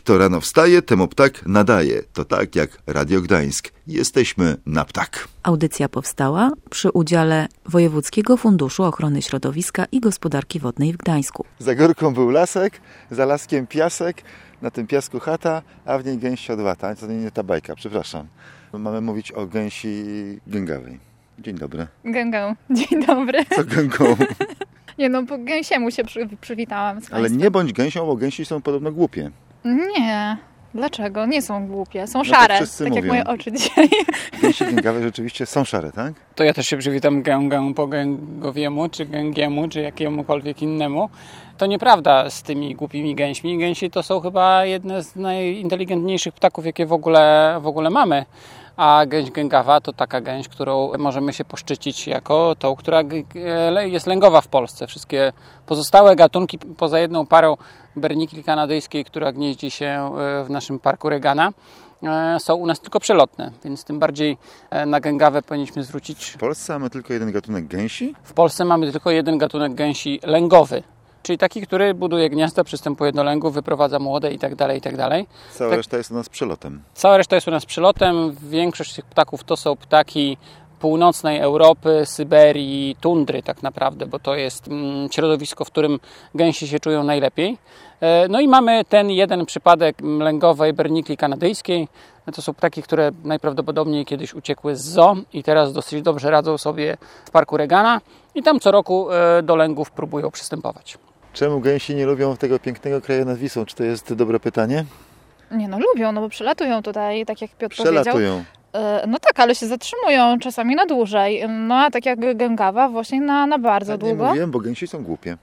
Kto rano wstaje, temu ptak nadaje. To tak jak Radio Gdańsk. Jesteśmy na ptak. Audycja powstała przy udziale Wojewódzkiego Funduszu Ochrony Środowiska i Gospodarki Wodnej w Gdańsku. Za górką był lasek, za laskiem piasek, na tym piasku chata, a w niej gęś siodłata. To nie ta bajka, przepraszam. Mamy mówić o gęsi gęgawej. Dzień dobry. Gęgą. Dzień dobry. Co gęgą? Nie no, po gęsiemu się przywitałam z Ale państwem. nie bądź gęsią, bo gęsi są podobno głupie. Nie. Dlaczego? Nie są głupie. Są to szare. wszyscy Tak jak mówią. moje oczy dzisiaj. Gęsi gęgawe rzeczywiście są szare, tak? To ja też się przywitam gęgę po gęgowiemu, czy gęgiemu, czy jakiemukolwiek innemu. To nieprawda z tymi głupimi gęśmi. Gęsi to są chyba jedne z najinteligentniejszych ptaków, jakie w ogóle mamy. A gęś gęgawa to taka gęś, którą możemy się poszczycić jako tą, która jest lęgowa w Polsce. Wszystkie pozostałe gatunki, poza jedną parą bernikli kanadyjskiej, która gnieździ się w naszym parku Regana, są u nas tylko przelotne, więc tym bardziej na gęgawę powinniśmy zwrócić. W Polsce mamy tylko jeden gatunek gęsi? W Polsce mamy tylko jeden gatunek gęsi lęgowy, czyli taki, który buduje gniazda, przystępuje do lęgu, wyprowadza młode itd. Cała reszta jest u nas przelotem. Cała reszta jest u nas przelotem. Większość tych ptaków to są ptaki północnej Europy, Syberii, tundry tak naprawdę, bo to jest środowisko, w którym gęsi się czują najlepiej. No i mamy ten jeden przypadek lęgowej bernikli kanadyjskiej. To są ptaki, które najprawdopodobniej kiedyś uciekły z zoo i teraz dosyć dobrze radzą sobie w parku Regana i tam co roku do lęgów próbują przystępować. Czemu gęsi nie lubią tego pięknego kraju nad Wisłą? Czy to jest dobre pytanie? Nie no, lubią, no bo przelatują tutaj, tak jak Piotr powiedział. Przelatują. No tak, ale się zatrzymują czasami na dłużej. No a tak jak gęgawa właśnie na bardzo Ja długo. nie mówiłem, bo gęsi są głupie.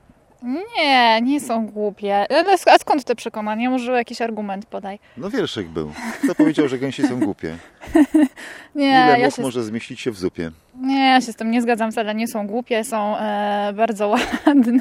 Nie są głupie. A skąd te przekonania? Może jakiś argument podaj. No wierszyk był. Kto powiedział, że gęsi są głupie? Nie, Ile ja much się może zmieścić się w zupie? Nie, ja się z tym nie zgadzam wcale, nie są głupie, są bardzo ładne,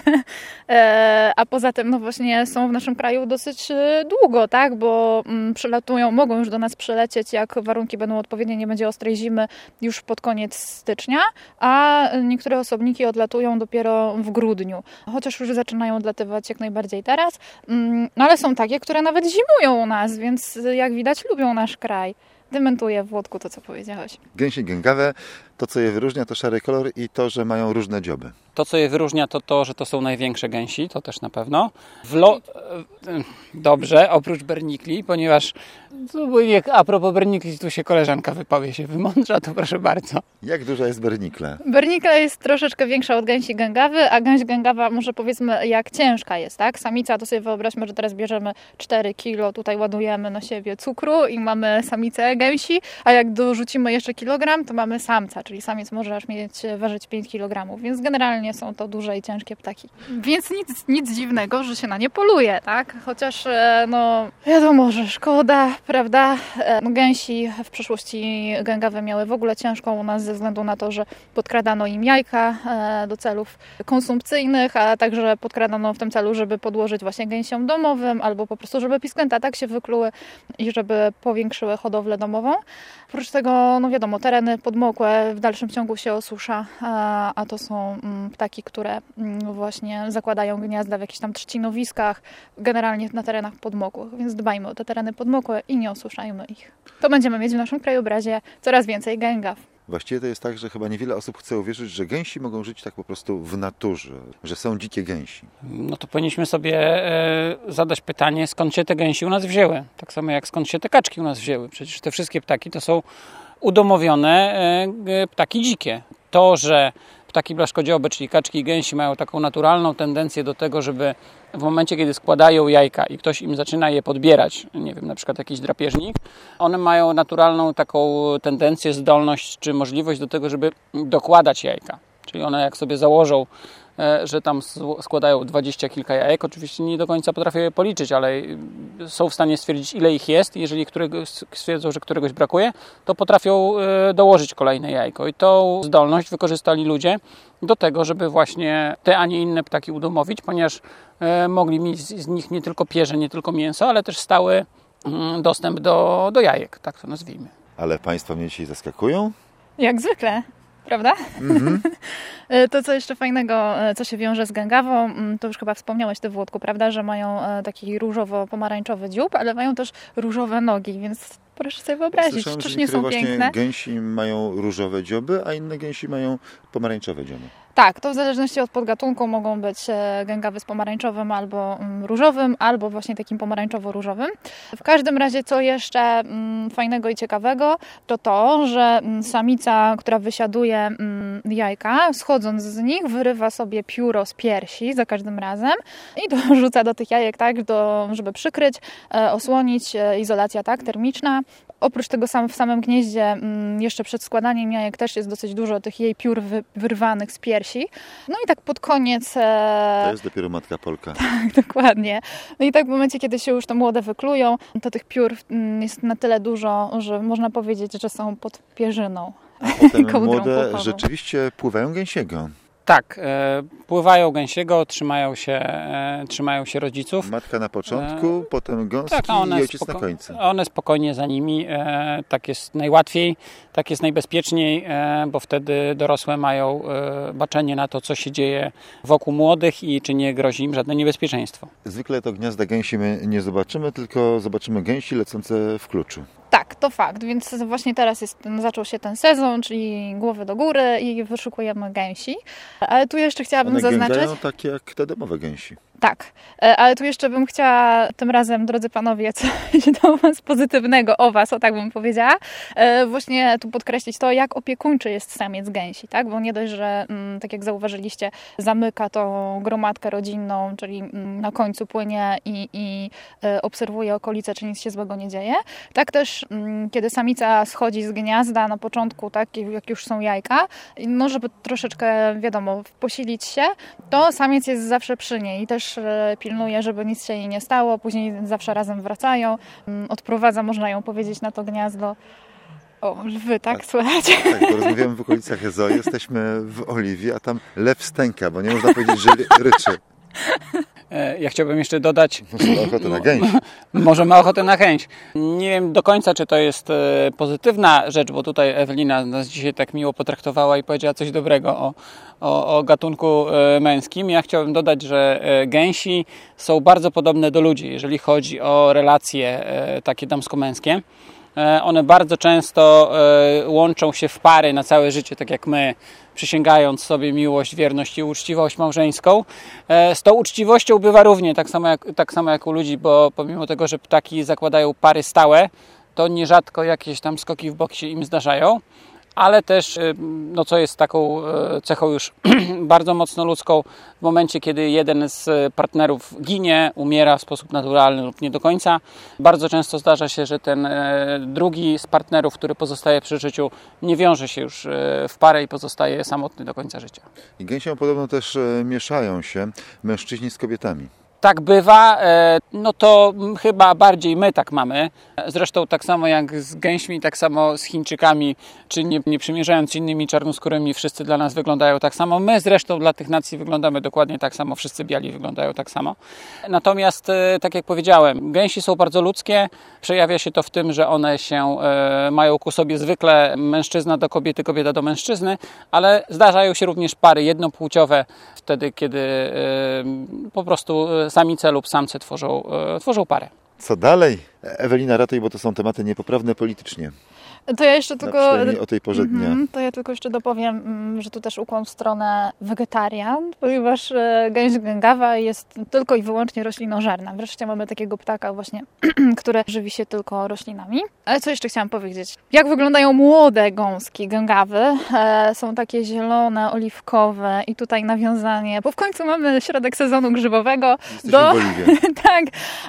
a poza tym no właśnie są w naszym kraju dosyć długo, tak, bo przylatują, mogą już do nas przylecieć, jak warunki będą odpowiednie, nie będzie ostrej zimy już pod koniec stycznia, a niektóre osobniki odlatują dopiero w grudniu, chociaż już zaczynają odlatywać jak najbardziej teraz, no ale są takie, które nawet zimują u nas, więc jak widać lubią nasz kraj. Dementuję, Włodku, to co powiedziałeś. Gęsi gęgawe, to co je wyróżnia to szary kolor i to, że mają różne dzioby. To, co je wyróżnia, to, że to są największe gęsi, to też na pewno. Dobrze, oprócz bernikli, ponieważ a propos bernikli, tu się koleżanka wypowie, się wymądrza, to proszę bardzo. Jak duża jest bernikla? Bernikla jest troszeczkę większa od gęsi gęgawy, a gęś gęgawa może powiedzmy jak ciężka jest, tak? Samica, to sobie wyobraźmy, że teraz bierzemy 4 kilo, tutaj ładujemy na siebie cukru i mamy samicę gęsi, a jak dorzucimy jeszcze kilogram, to mamy samca, czyli samiec może aż ważyć 5 kg, więc generalnie są to duże i ciężkie ptaki. Więc nic dziwnego, że się na nie poluje, tak? Chociaż no wiadomo, że szkoda, prawda? No, gęsi w przeszłości gęgawe miały w ogóle ciężką u nas ze względu na to, że podkradano im jajka do celów konsumpcyjnych, a także podkradano w tym celu, żeby podłożyć właśnie gęsiom domowym albo po prostu, żeby pisklęta tak się wykluły i żeby powiększyły hodowlę domową. Oprócz tego, no wiadomo, tereny podmokłe w dalszym ciągu się osusza, a to są ptaki, które właśnie zakładają gniazda w jakichś tam trzcinowiskach, generalnie na terenach podmokłych, więc dbajmy o te tereny podmokłe i nie osuszajmy ich. To będziemy mieć w naszym krajobrazie coraz więcej gęgaw. Właściwie to jest tak, że chyba niewiele osób chce uwierzyć, że gęsi mogą żyć tak po prostu w naturze, że są dzikie gęsi. No to powinniśmy sobie zadać pytanie, skąd się te gęsi u nas wzięły. Tak samo jak skąd się te kaczki u nas wzięły. Przecież te wszystkie ptaki to są udomowione ptaki dzikie. To, że ptaki blaszkodziobe, czyli kaczki i gęsi mają taką naturalną tendencję do tego, żeby w momencie, kiedy składają jajka i ktoś im zaczyna je podbierać, nie wiem, na przykład jakiś drapieżnik, one mają naturalną taką tendencję, zdolność czy możliwość do tego, żeby dokładać jajka. Czyli one jak sobie założą, że tam składają 20 kilka jajek, oczywiście nie do końca potrafią je policzyć, ale są w stanie stwierdzić, ile ich jest. Jeżeli stwierdzą, że któregoś brakuje, to potrafią dołożyć kolejne jajko. I tą zdolność wykorzystali ludzie do tego, żeby właśnie te, a nie inne ptaki udomowić, ponieważ mogli mieć z nich nie tylko pierze, nie tylko mięso, ale też stały dostęp do jajek, tak to nazwijmy. Ale Państwo mnie dzisiaj zaskakują? Jak zwykle. prawda? To, co jeszcze fajnego, co się wiąże z gęgawą, to już chyba wspomniałeś ty, Włodku, prawda, że mają taki różowo-pomarańczowy dziób, ale mają też różowe nogi, więc proszę sobie wyobrazić, Słyszałem, czyż że nie są niektóre piękne? właśnie gęsi mają różowe dzioby, a inne gęsi mają pomarańczowe dzioby. Tak, to w zależności od podgatunku mogą być gęgawy z pomarańczowym albo różowym, albo właśnie takim pomarańczowo-różowym. W każdym razie, co jeszcze fajnego i ciekawego, to to, że samica, która wysiaduje jajka, schodząc z nich, wyrywa sobie pióro z piersi za każdym razem i to rzuca do tych jajek, tak, żeby przykryć, osłonić, izolacja tak, termiczna. Oprócz tego w samym gnieździe jeszcze przed składaniem jajek też jest dosyć dużo tych jej piór wyrwanych z piersi. No i tak pod koniec... To jest dopiero matka Polka. Tak, dokładnie. No i tak w momencie, kiedy się już te młode wyklują, to tych piór jest na tyle dużo, że można powiedzieć, że są pod pierzyną. A potem Kołdrą młode pupową. rzeczywiście pływają gęsiego. Tak, pływają gęsiego, trzymają się rodziców. Matka na początku, potem gąski Tak, a i ojciec na końcu. One spokojnie za nimi. Tak jest najłatwiej, tak jest najbezpieczniej, bo wtedy dorosłe mają baczenie na to, co się dzieje wokół młodych i czy nie grozi im żadne niebezpieczeństwo. Zwykle to gniazda gęsi my nie zobaczymy, tylko zobaczymy gęsi lecące w kluczu. Tak, to fakt, więc właśnie teraz zaczął się ten sezon, czyli głowy do góry i wyszukujemy gęsi. Ale tu jeszcze chciałabym One zaznaczyć... gęgają tak jak te domowe gęsi. Tak, ale tu jeszcze bym chciała tym razem, drodzy panowie, coś do was pozytywnego o was, o tak bym powiedziała, właśnie tu podkreślić to, jak opiekuńczy jest samiec gęsi, tak? Bo nie dość, że tak jak zauważyliście, zamyka tą gromadkę rodzinną, czyli na końcu płynie i obserwuje okolice, czy nic się złego nie dzieje. Tak też, kiedy samica schodzi z gniazda na początku, tak, jak już są jajka, no żeby troszeczkę, wiadomo, posilić się, to samiec jest zawsze przy niej i też pilnuje, żeby nic się jej nie stało. Później zawsze razem wracają. Odprowadza, można ją powiedzieć, na to gniazdo. O, lwy, tak? Słychać? Tak, bo rozmawiamy w okolicach Ezoi, jesteśmy w Oliwie, a tam lew stęka, bo nie można powiedzieć, że ryczy. Ja chciałbym jeszcze dodać... Może ma ochotę na gęś. Może ma ochotę na chęć. Nie wiem do końca, czy to jest pozytywna rzecz, bo tutaj Ewelina nas dzisiaj tak miło potraktowała i powiedziała coś dobrego o gatunku męskim. Ja chciałbym dodać, że gęsi są bardzo podobne do ludzi, jeżeli chodzi o relacje takie damsko-męskie. One bardzo często łączą się w pary na całe życie, tak jak my, przysięgając sobie miłość, wierność i uczciwość małżeńską. Z tą uczciwością bywa równie, tak samo jak u ludzi, bo pomimo tego, że ptaki zakładają pary stałe, to nierzadko jakieś tam skoki w bok się im zdarzają. Ale też, no co jest taką cechą już bardzo mocno ludzką, w momencie, kiedy jeden z partnerów ginie, umiera w sposób naturalny lub nie do końca, bardzo często zdarza się, że ten drugi z partnerów, który pozostaje przy życiu, nie wiąże się już w parę i pozostaje samotny do końca życia. I gęsiom podobno też mieszają się mężczyźni z kobietami. Tak bywa, no to chyba bardziej my tak mamy. Zresztą tak samo jak z gęśmi, tak samo z Chińczykami, czy nie przymierzając innymi czarnoskórymi, wszyscy dla nas wyglądają tak samo. My zresztą dla tych nacji wyglądamy dokładnie tak samo, wszyscy biali wyglądają tak samo. Natomiast, tak jak powiedziałem, gęsi są bardzo ludzkie. Przejawia się to w tym, że one się mają ku sobie zwykle mężczyzna do kobiety, kobieta do mężczyzny, ale zdarzają się również pary jednopłciowe, wtedy kiedy po prostu samice lub samce tworzą parę. Co dalej? Ewelina, ratuj, bo to są tematy niepoprawne politycznie. To ja jeszcze tylko... Przynajmniej o tej porze dnia. To ja tylko jeszcze dopowiem, że tu też ukłon w stronę wegetarian, ponieważ gęś gęgawa jest tylko i wyłącznie roślinożerna. Wreszcie mamy takiego ptaka właśnie, który żywi się tylko roślinami. Ale co jeszcze chciałam powiedzieć? Jak wyglądają młode gąski gęgawy? Są takie zielone, oliwkowe i tutaj nawiązanie, bo w końcu mamy środek sezonu grzybowego. Jesteśmy w Oliwie. Tak,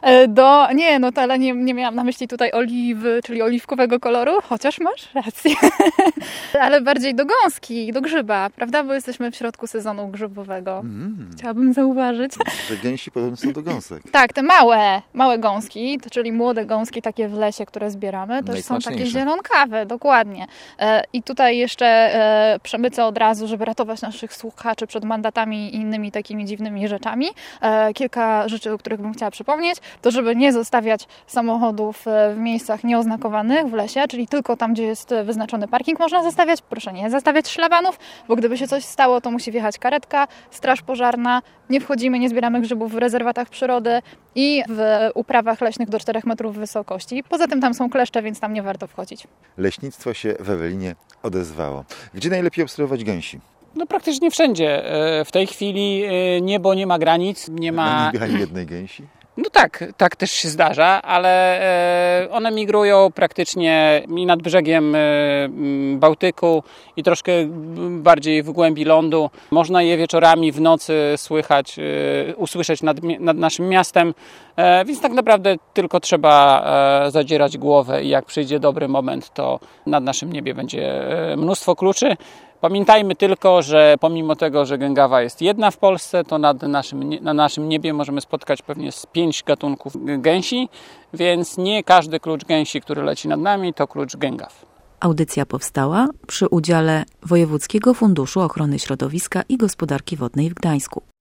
ale nie miałam na myśli tutaj oliwy, czyli oliwkowego koloru, chociaż masz rację. Ale bardziej do gąski, do grzyba, prawda? Bo jesteśmy w środku sezonu grzybowego. Chciałabym zauważyć. Że gęsi podobno są do gąsek. Tak, te małe gąski, czyli młode gąski takie w lesie, które zbieramy, też są takie zielonkawe, dokładnie. I tutaj jeszcze przemycę od razu, żeby ratować naszych słuchaczy przed mandatami i innymi takimi dziwnymi rzeczami. Kilka rzeczy, o których bym chciała przypomnieć, to żeby nie zostawiać samochodów w miejscach nieoznakowanych w lesie, czyli tylko tylko tam, gdzie jest wyznaczony parking można zostawiać. Proszę nie zostawiać szlabanów, bo gdyby się coś stało, to musi wjechać karetka, straż pożarna. Nie wchodzimy, nie zbieramy grzybów w rezerwatach przyrody i w uprawach leśnych do 4 metrów wysokości. Poza tym tam są kleszcze, więc tam nie warto wchodzić. Leśnictwo się w Ewelinie odezwało. Gdzie najlepiej obserwować gęsi? No praktycznie wszędzie. W tej chwili niebo nie ma granic, nie Na ma... niebie ani jednej gęsi? No tak też się zdarza, ale one migrują praktycznie i nad brzegiem Bałtyku i troszkę bardziej w głębi lądu. Można je wieczorami, w nocy usłyszeć nad naszym miastem, więc tak naprawdę tylko trzeba zadzierać głowę i jak przyjdzie dobry moment, to nad naszym niebie będzie mnóstwo kluczy. Pamiętajmy tylko, że pomimo tego, że gęgawa jest jedna w Polsce, to na naszym niebie możemy spotkać pewnie z 5 gatunków gęsi, więc nie każdy klucz gęsi, który leci nad nami, to klucz gęgaw. Audycja powstała przy udziale Wojewódzkiego Funduszu Ochrony Środowiska i Gospodarki Wodnej w Gdańsku.